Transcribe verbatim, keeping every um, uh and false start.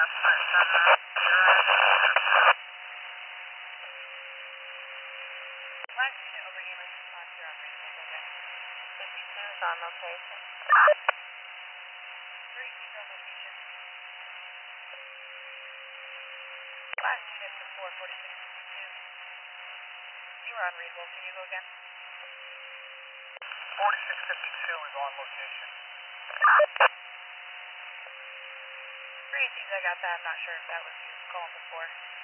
Last unit over ambulance response, you're on Rainbow, okay? fifty-two is on location. Three, keep on location. Last unit for four forty-six fifty-two. You were on Readwell, can you go again? forty-six fifty-two is on location. Three, seems I got that. I'm not sure if that was you calling before.